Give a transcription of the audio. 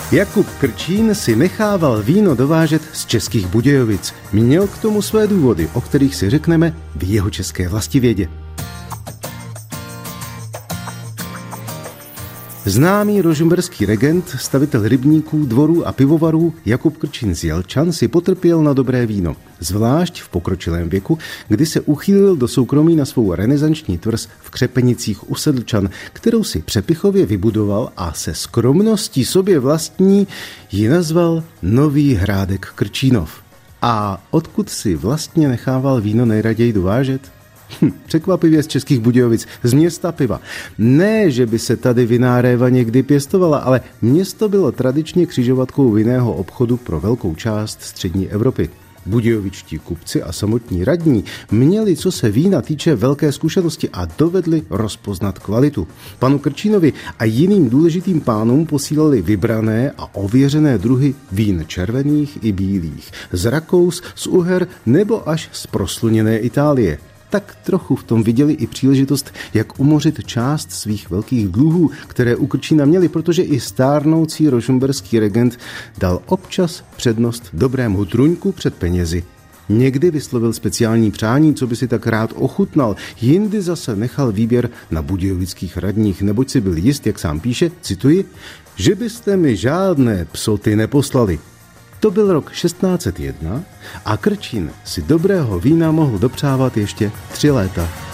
Jakub Krčín si nechával víno dovážet z Českých Budějovic. Měl k tomu své důvody, o kterých si řekneme v jeho české vlastivědě. Známý rožmberský regent, stavitel rybníků, dvorů a pivovarů Jakub Krčín z Jelčan si potrpěl na dobré víno. Zvlášť v pokročilém věku, kdy se uchýlil do soukromí na svou renesanční tvrz v Křepenicích u Sedlčan, kterou si přepichově vybudoval a se skromností sobě vlastní ji nazval Nový Hrádek Krčínov. A odkud si vlastně nechával víno nejraději dovážet? Překvapivě z Českých Budějovic, z města piva. Ne, že by se tady vinná réva někdy pěstovala, ale město bylo tradičně křižovatkou vinného obchodu pro velkou část střední Evropy. Budějovičtí kupci a samotní radní měli, co se vína týče, velké zkušenosti a dovedli rozpoznat kvalitu. Panu Krčínovi a jiným důležitým pánům posílali vybrané a ověřené druhy vín červených i bílých, z Rakous, z Uher nebo až z prosluněné Itálie. Tak trochu v tom viděli i příležitost, jak umořit část svých velkých dluhů, které u Krčína měli, protože i stárnoucí rožmberský regent dal občas přednost dobrému truňku před penězi. Někdy vyslovil speciální přání, co by si tak rád ochutnal, jindy zase nechal výběr na budějovických radních, neboť si byl jist, jak sám píše, cituji, že byste mi žádné psoty neposlali. To byl rok 1601 a Krčín si dobrého vína mohl dopřávat ještě 3 léta.